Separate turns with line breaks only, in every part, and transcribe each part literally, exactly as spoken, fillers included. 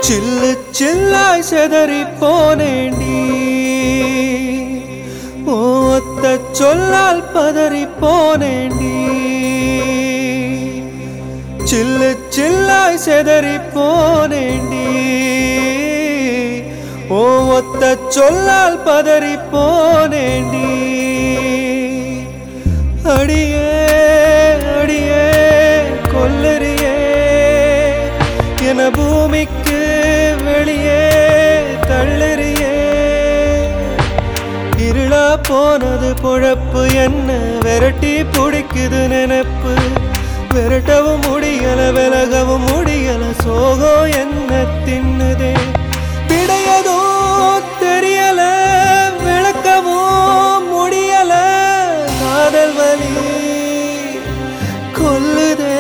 சில்லு சில்லாய் செதறி போனேண்டி ஒத்த சொல்லால் பதறி போனேண்டி சில்லு சில்லாய் செதறி போனேண்டி ஒத்த சொல்லால் பதறி போனேண்டி அடியே அடியே கொல்லறியே என பூமிக்கு வெளியே தள்ளறியே இருளா போனது பொழப்பு என்ன விரட்டி பிடிக்குது நினைப்பு விரட்டவும் முடியல விலகவும் முடியல சோகம் என்ன தின்னுதே விடையதோ தெரியல விளக்கவும் முடியல காதல் வலி கொல்லுதே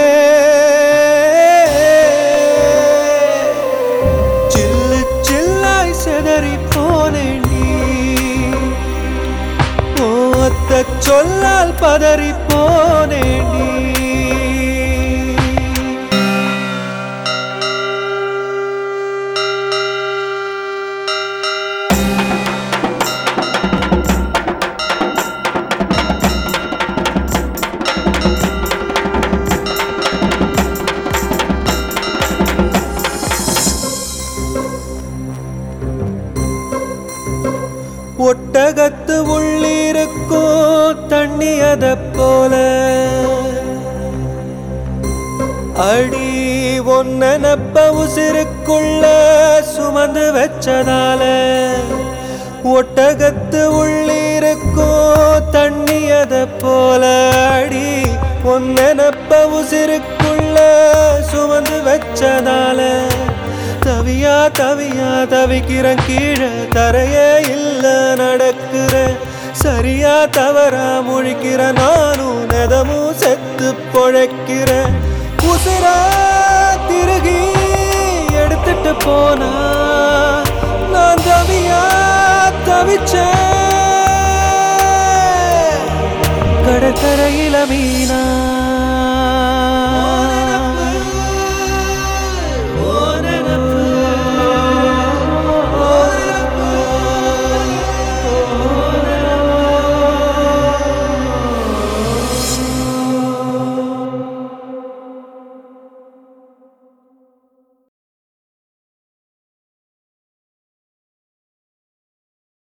சில்லு சில்லாய் செதறி போனேண்டி ஒத்த சொல்லால் பதறி போனேண்டி ஒட்டகத்து உள்ளிருக்கோ தண்ணி அத போல அடி ஒன்னப்ப உசிருக்குள்ள சுமந்து வச்சதால ஒட்டகத்து உள்ளிருக்கோ தண்ணி அத போல அடி ஒன்னப்ப உசிருக்குள்ள சுமந்து வச்சதால தவியா தவியா தவிக்கிறேன் கீழே தரையே இல்ல நடக்கிறேன் சரியா தவறா முழிக்கிற நானும் நெதமும் செத்து பொழைக்கிறேன் உசுரா திருகி எடுத்துட்டு போனா நான் தவியா தவிச்சேன் கடற்கரையில மீனா